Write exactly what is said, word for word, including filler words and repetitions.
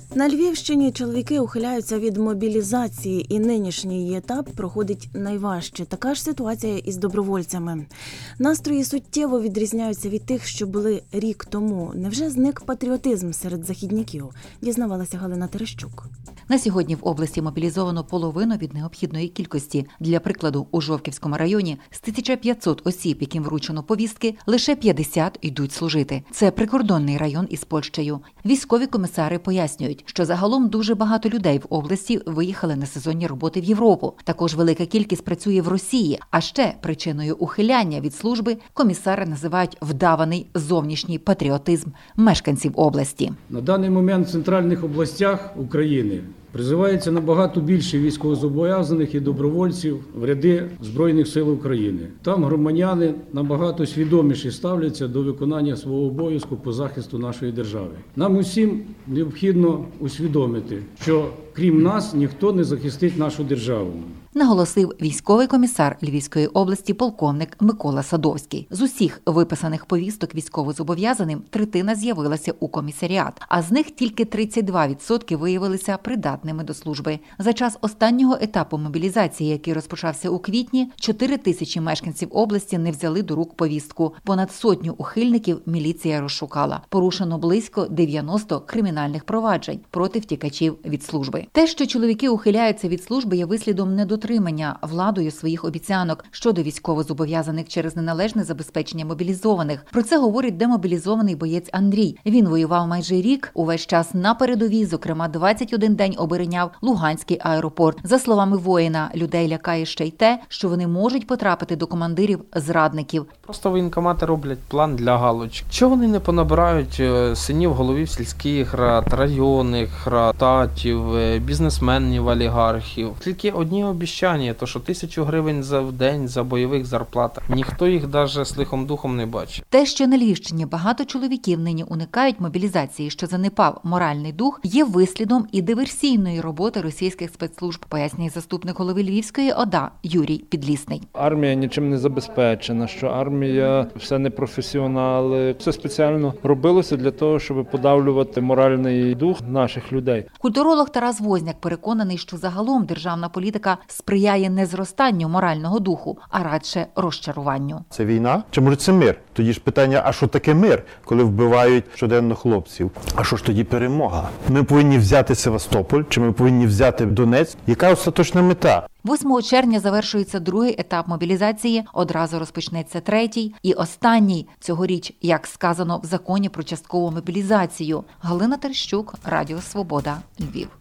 На Львівщині чоловіки ухиляються від мобілізації, і нинішній її етап проходить найважче. Така ж ситуація із добровольцями. Настрої суттєво відрізняються від тих, що були рік тому. Невже зник патріотизм серед західняків? Дізнавалася Галина Терещук. На сьогодні в області мобілізовано половину від необхідної кількості. Для прикладу, у Жовківському районі з тисячі п'ятсот осіб, яким вручено повістки, лише п'ятдесят йдуть служити. Це прикордонний район із Польщею. Військові комісари пояснюють, що загалом дуже багато людей в області виїхали на сезонні роботи в Європу. Також велика кількість працює в Росії. А ще причиною ухиляння від служби комісари називають вдаваний зовнішній патріотизм мешканців області. На даний момент в центральних областях України призивається набагато більше військовозобов'язаних і добровольців в ряди Збройних сил України. Там громадяни набагато свідоміше ставляться до виконання свого обов'язку по захисту нашої держави. Нам усім необхідно усвідомити, що крім нас ніхто не захистить нашу державу. Наголосив військовий комісар Львівської області полковник Микола Садовський. З усіх виписаних повісток військовозобов'язаним третина з'явилася у комісаріат, а з них тільки тридцять два відсотки виявилися придатними до служби. За час останнього етапу мобілізації, який розпочався у квітні, чотири тисячі мешканців області не взяли до рук повістку. Понад сотню ухильників міліція розшукала. Порушено близько дев'яносто кримінальних проваджень проти втікачів від служби. Те, що чоловіки ухиляються від служби, є вислідом недотримання владою своїх обіцянок щодо військовозобов'язаних через неналежне забезпечення мобілізованих. Про це говорить демобілізований боєць Андрій. Він воював майже рік, увесь час на передовій, зокрема двадцять один день обороняв Луганський аеропорт. За словами воїна, людей лякає ще й те, що вони можуть потрапити до командирів зрадників. Просто воєнкомати роблять план для галочок. Чого вони не понабирають синів головів сільських рад, районних рад, татів, бізнесменів, олігархів. Тільки одні обіцяння, то що тисячу гривень за день за бойових зарплатах. Ніхто їх навіть з лихом духом не бачить. Те, що на Львівщині багато чоловіків нині уникають мобілізації, що занепав моральний дух, є вислідом і диверсійної роботи російських спецслужб, пояснює заступник голови Львівської ОДА Юрій Підлісний. Армія нічим не забезпечена, що армія все не професіонали. Все спеціально робилося для того, щоб подавлювати моральний дух наших людей. Культуролог Тарас Возняк переконаний, що загалом державна політика сприяє не зростанню морального духу, а радше розчаруванню. Це війна? Чи може це мир? Тоді ж питання, а що таке мир, коли вбивають щоденно хлопців? А що ж тоді перемога? Ми повинні взяти Севастополь, чи ми повинні взяти Донецьк? Яка остаточна мета? восьмого червня завершується другий етап мобілізації, одразу розпочнеться третій і останній цьогоріч, як сказано в законі про часткову мобілізацію. Галина Терещук, Радіо Свобода, Львів.